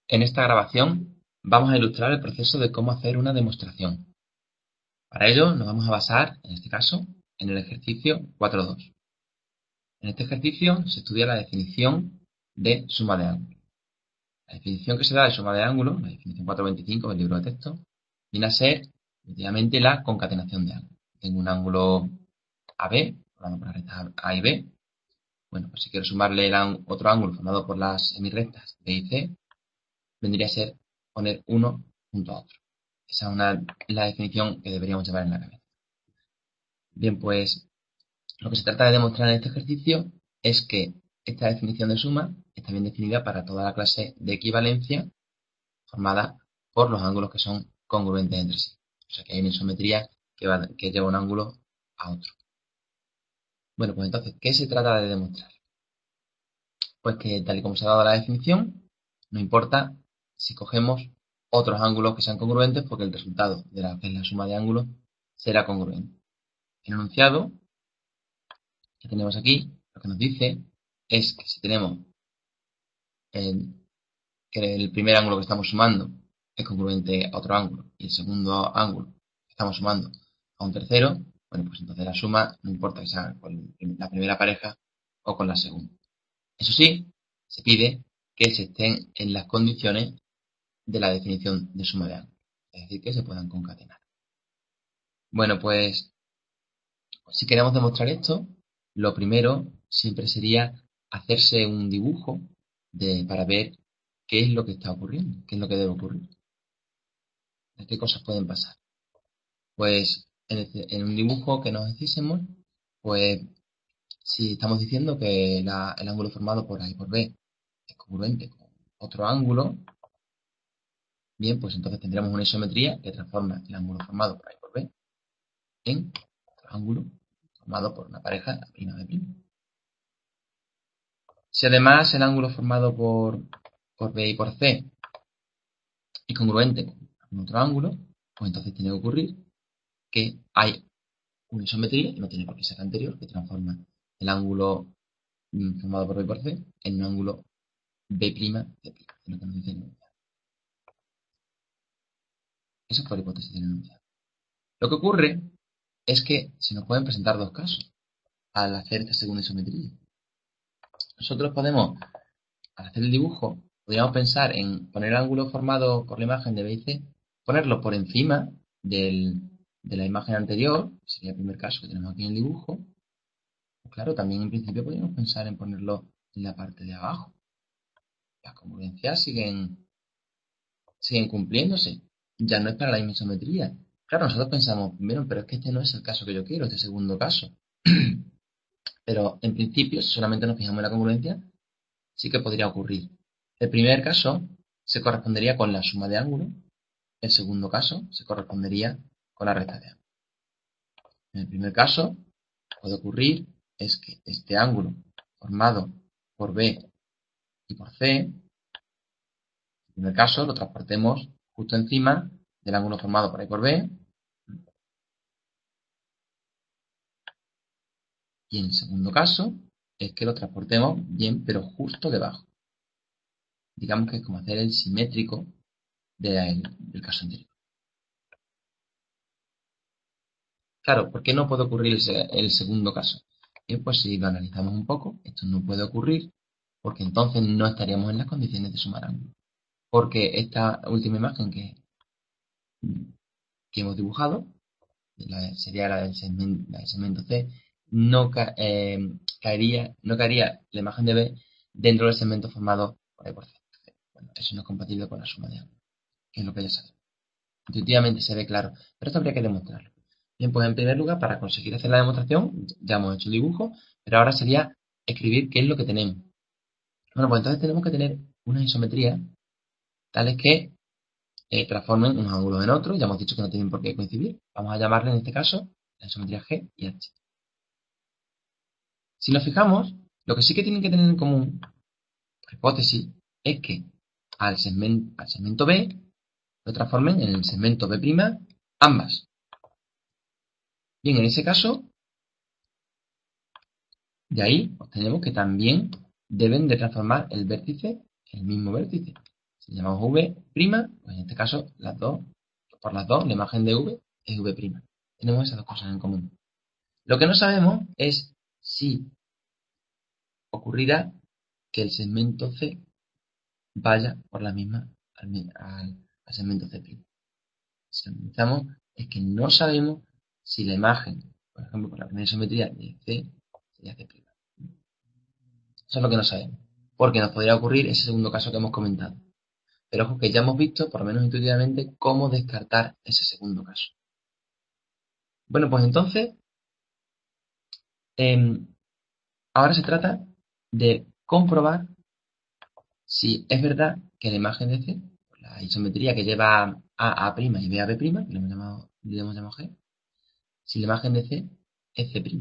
En esta grabación vamos a ilustrar el proceso de cómo hacer una demostración. Para ello nos vamos a basar, en este caso, en el ejercicio 4.2. En este ejercicio se estudia la definición de suma de ángulos. La definición que se da de suma de ángulos, la definición 4.25 del libro de texto, viene a ser, efectivamente, la concatenación de ángulos. Tengo un ángulo AB, formado por las rectas A y B. Bueno, pues si quiero sumarle otro ángulo formado por las semirrectas B y C, vendría a ser poner uno junto a otro. Esa es la definición que deberíamos llevar en la cabeza. Bien, pues lo que se trata de demostrar en este ejercicio es que esta definición de suma está bien definida para toda la clase de equivalencia formada por los ángulos que son congruentes entre sí. O sea que hay una isometría que lleva un ángulo a otro. Bueno, pues entonces, ¿qué se trata de demostrar? Pues que tal y como se ha dado la definición, no importa si cogemos otros ángulos que sean congruentes porque el resultado de la que es la suma de ángulos será congruente. El enunciado que tenemos aquí lo que nos dice es que si tenemos que el primer ángulo que estamos sumando es congruente a otro ángulo y el segundo ángulo que estamos sumando a un tercero, bueno, pues entonces la suma no importa que sea con la primera pareja o con la segunda. Eso sí, se pide que se estén en las condiciones de la definición de suma de ángulos, es decir, que se puedan concatenar. Bueno, pues si queremos demostrar esto, lo primero siempre sería hacerse un dibujo para ver qué es lo que está ocurriendo, qué es lo que debe ocurrir, qué cosas pueden pasar. Pues en un dibujo que nos hiciésemos, pues si estamos diciendo que el ángulo formado por A y por B es congruente con otro ángulo, bien, pues entonces tendremos una isometría que transforma el ángulo formado por A y por B en otro ángulo formado por una pareja prima de prima. Si además el ángulo formado por B y por C es congruente con otro ángulo, pues entonces tiene que ocurrir que hay una isometría, que no tiene por qué ser anterior, que transforma el ángulo formado por B y por C en un ángulo B', C', lo que nos dice el enunciado. Esa fue la hipótesis del enunciado. Lo que ocurre es que se nos pueden presentar dos casos al hacer esta segunda isometría. Nosotros podemos, al hacer el dibujo, podríamos pensar en poner el ángulo formado por la imagen de B y C, ponerlo por encima de la imagen anterior, que sería el primer caso que tenemos aquí en el dibujo. Pues claro, también en principio podríamos pensar en ponerlo en la parte de abajo. Las congruencias siguen cumpliéndose. Ya no es para la misma isometría. Claro, nosotros pensamos, bueno, pero es que este no es el caso que yo quiero, este segundo caso. Pero en principio, si solamente nos fijamos en la congruencia, sí que podría ocurrir. El primer caso se correspondería con la suma de ángulos. El segundo caso se correspondería con la recta de ángulos. En el primer caso, puede ocurrir es que este ángulo formado por B y por C, en el primer caso lo transportemos justo encima del ángulo formado por A y por B, y en el segundo caso es que lo transportemos bien, pero justo debajo. Digamos que es como hacer el simétrico del caso anterior. Claro, ¿por qué no puede ocurrir el segundo caso? Pues si lo analizamos un poco, esto no puede ocurrir porque entonces no estaríamos en las condiciones de sumar ángulos. Porque esta última imagen que hemos dibujado, sería la del segmento C, no caería la imagen de B dentro del segmento formado por A y por C. Bueno, eso no es compatible con la suma de ángulos, que es lo que ya sabemos. Intuitivamente se ve claro, pero esto habría que demostrarlo. Bien, pues en primer lugar, para conseguir hacer la demostración, ya hemos hecho el dibujo, pero ahora sería escribir qué es lo que tenemos. Bueno, pues entonces tenemos que tener unas isometrías tales que transformen unos ángulos en otros. Ya hemos dicho que no tienen por qué coincidir. Vamos a llamarle en este caso la isometría G y H. Si nos fijamos, lo que sí que tienen que tener en común, por hipótesis, es que al segmento B lo transformen en el segmento B' ambas. Bien, en ese caso, de ahí obtenemos que también deben de transformar el vértice, el mismo vértice. Si llamamos V', pues en este caso por las dos, la imagen de V es V'. Tenemos esas dos cosas en común. Lo que no sabemos es si ocurrirá que el segmento C vaya por la misma al segmento C'. Si analizamos, es que no sabemos si la imagen, por ejemplo, por la primera isometría de C sería C'. Eso es lo que no sabemos, porque nos podría ocurrir ese segundo caso que hemos comentado. Pero ojo que ya hemos visto, por lo menos intuitivamente, cómo descartar ese segundo caso. Bueno, pues entonces, ahora se trata de comprobar si es verdad que la imagen de C, la isometría que lleva a y B a B', que le hemos llamado G, si la imagen de C es C'.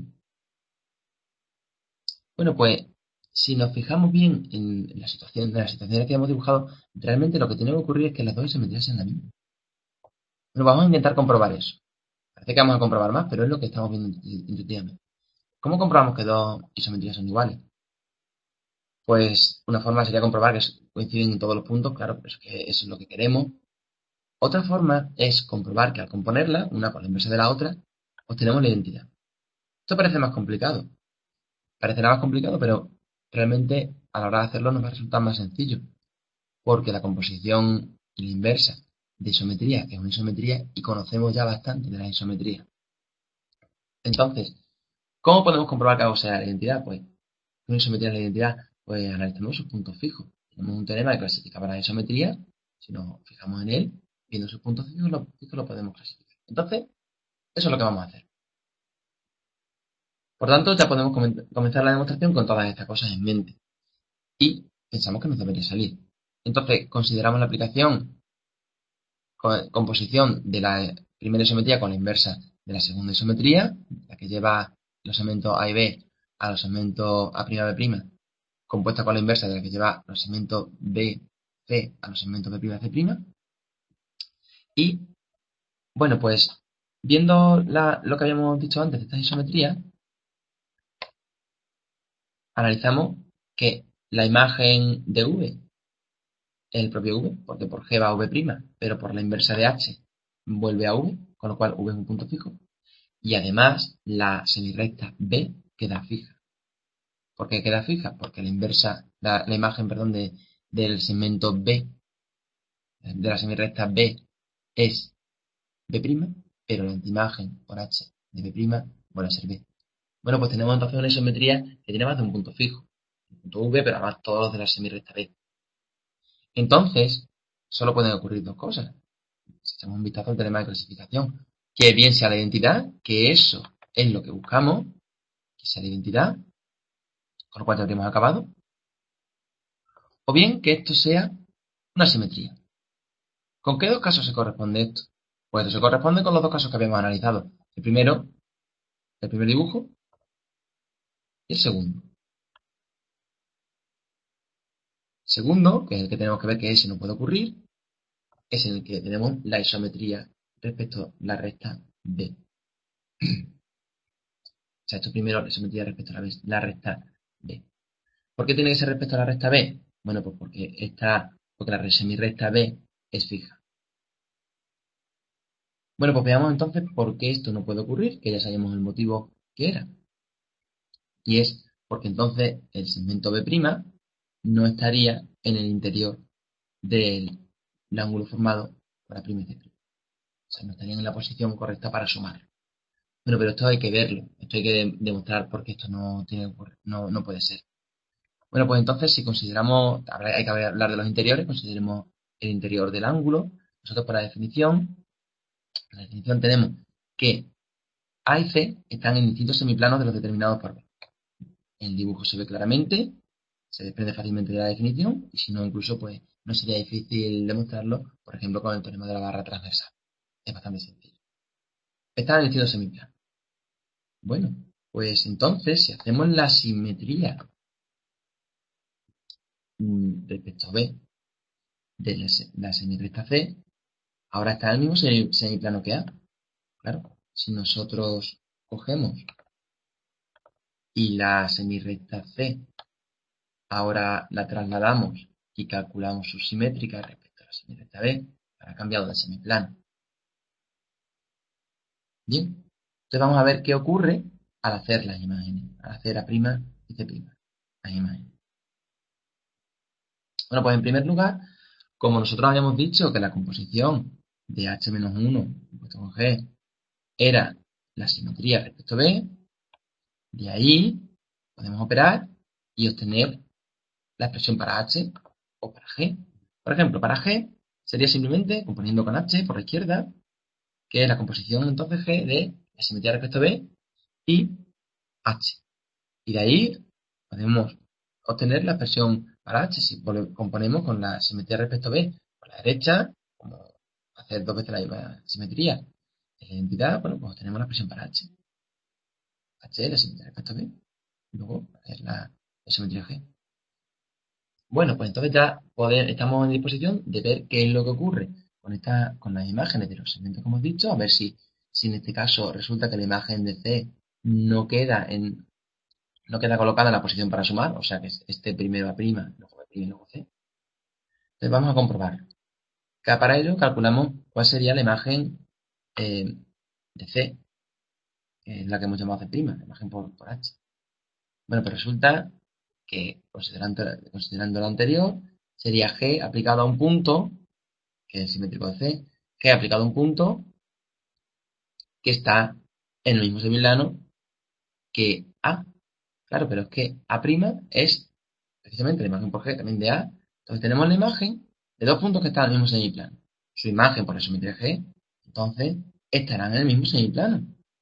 Bueno, pues si nos fijamos bien en las situaciones que hemos dibujado, realmente lo que tiene que ocurrir es que las dos isometrías sean la misma. Bueno, vamos a intentar comprobar eso. Parece que vamos a comprobar más, pero es lo que estamos viendo intuitivamente. ¿Cómo comprobamos que dos isometrías son iguales? Pues una forma sería comprobar que coinciden en todos los puntos, claro, pero es que eso es lo que queremos. Otra forma es comprobar que al componerla, una por la inversa de la otra, obtenemos la identidad. Esto parece más complicado. Parecerá más complicado, pero realmente a la hora de hacerlo nos va a resultar más sencillo, porque la composición y la inversa de isometría es una isometría y conocemos ya bastante de la isometría. Entonces, ¿cómo podemos comprobar que algo sea la identidad? Pues una isometría es la identidad, pues analizamos sus puntos fijos. Tenemos un teorema que clasificaba la isometría, si nos fijamos en él, viendo sus puntos fijos lo podemos clasificar. Entonces, eso es lo que vamos a hacer. Por tanto, ya podemos comenzar la demostración con todas estas cosas en mente. Y pensamos que nos debería salir. Entonces, consideramos la aplicación composición de la primera isometría con la inversa de la segunda isometría, la que lleva los segmentos A y B a los segmentos A', B', compuesta con la inversa de la que lleva los segmentos B, C a los segmentos B', C'. Y, bueno, pues, viendo lo que habíamos dicho antes de estas isometrías, analizamos que la imagen de V es el propio V, porque por G va a V', pero por la inversa de H vuelve a V, con lo cual V es un punto fijo. Y además la semirrecta B queda fija. ¿Por qué queda fija? Porque la imagen, perdón, del segmento B, de la semirrecta B, es B', pero la antiimagen por H de B' vuelve a ser B. Bueno, pues tenemos entonces una isometría que tiene más de un punto fijo. Un punto V, pero además todos los de la semirrecta B. Entonces, solo pueden ocurrir dos cosas. Si echamos un vistazo al teorema de clasificación, que bien sea la identidad, que eso es lo que buscamos, que sea la identidad, con lo cual ya habríamos acabado, o bien que esto sea una simetría. ¿Con qué dos casos se corresponde esto? Pues esto se corresponde con los dos casos que habíamos analizado. El primero, el primer dibujo, y el segundo. El segundo, que es el que tenemos que ver que ese no puede ocurrir, es en el que tenemos la isometría respecto a la recta B. O sea, esto primero, la isometría respecto a la recta B. ¿Por qué tiene que ser respecto a la recta B? Bueno, pues porque la semirrecta B es fija. Bueno, pues veamos entonces por qué esto no puede ocurrir, que ya sabemos el motivo que era. Y es porque entonces el segmento B' no estaría en el interior del ángulo formado por A' y C'. O sea, no estarían en la posición correcta para sumar. Bueno, pero esto hay que verlo. Esto hay que demostrar por qué esto no puede ser. Bueno, pues entonces si consideramos, hay que hablar de los interiores, consideremos el interior del ángulo. Nosotros por la definición tenemos que A y C están en distintos semiplanos de los determinados por B. El dibujo se ve claramente, se desprende fácilmente de la definición, y si no, incluso, pues no sería difícil demostrarlo, por ejemplo, con el teorema de la barra transversal. Es bastante sencillo. Están en distintos semiplanos. Bueno, pues entonces, si hacemos la simetría respecto a B de la semirrecta C, ahora está en el mismo semiplano que A. Claro, si nosotros cogemos y la semirrecta C ahora la trasladamos y calculamos su simétrica respecto a la simétrica B para cambiado de semiplano. Bien, entonces vamos a ver qué ocurre al hacer las imágenes, al hacer A' y C', las imágenes. Bueno, pues en primer lugar, como nosotros habíamos dicho que la composición de H-1 compuesto con G era la simetría respecto a B, de ahí podemos operar y obtener la expresión para H o para G. Por ejemplo, para G sería simplemente componiendo con H por la izquierda, que es la composición entonces G de la simetría respecto a B y H. Y de ahí podemos obtener la expresión para H si componemos con la simetría respecto a B por la derecha, como hacer dos veces la misma simetría de la identidad, bueno, pues tenemos la expresión para H. H es la simetría respecto a B, y luego es la simetría G. Bueno, pues entonces ya estamos en disposición de ver qué es lo que ocurre con las imágenes de los segmentos que hemos dicho, a ver si en este caso resulta que la imagen de C no queda colocada en la posición para sumar, o sea que esté primero A', luego B' y luego C. Entonces vamos a comprobar. Para ello calculamos cuál sería la imagen de C, que es la que hemos llamado C', la imagen por H. Bueno, pues resulta que, considerando lo anterior, sería G aplicado a un punto, que es simétrico de C, G aplicado a un punto que está en el mismo semiplano que A. Claro, pero es que A' es precisamente la imagen por G también de A. Entonces tenemos la imagen de dos puntos que están en el mismo semiplano. Su imagen por la simetría G, entonces estarán en el mismo semiplano.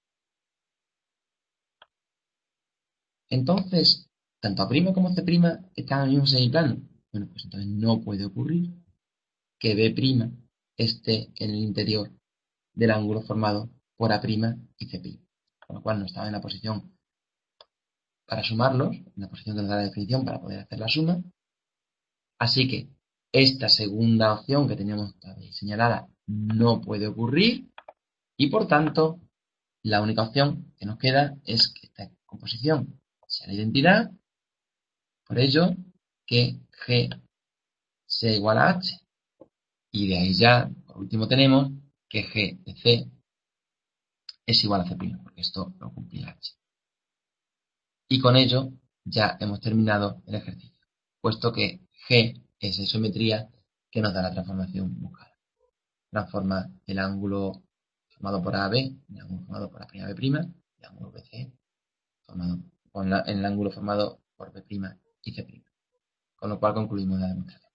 Entonces, tanto A' como C' están en el mismo semiplano. Bueno, pues entonces no puede ocurrir que B' esté en el interior del ángulo formado por A' y C'. Con lo cual no estaba en la posición para sumarlos, en la posición que nos da la definición para poder hacer la suma. Así que esta segunda opción que teníamos señalada no puede ocurrir y por tanto la única opción que nos queda es que esta composición sea la identidad, por ello que G sea igual a H. Y de ahí ya, por último, tenemos que G de C es igual a C', porque esto lo cumplía H. Y con ello ya hemos terminado el ejercicio, puesto que G es isometría que nos da la transformación buscada. Transforma el ángulo formado por AB, el ángulo formado por A'B', el ángulo BC formado con el ángulo formado por B' y C'. Con lo cual concluimos la demostración.